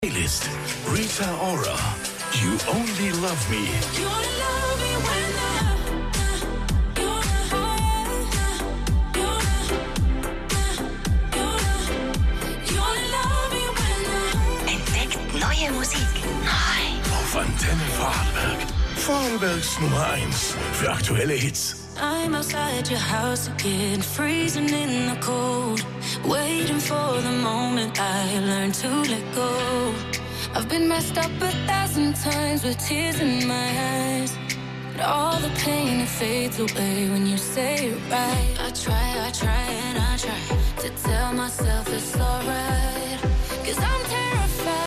Playlist Rita Ora, You Only Love Me. You only love me when Entdeckt neue Musik. Neu. Auf Antenne Vorarlberg. Vorarlbergs Nummer 1 für aktuelle Hits. I'm outside your house again, freezing in the cold, waiting for the moment I learn to let go. I've been messed up 1,000 times with tears in my eyes, but all the pain, it fades away when you say it right. I try and I try to tell myself it's alright, 'cause I'm terrified.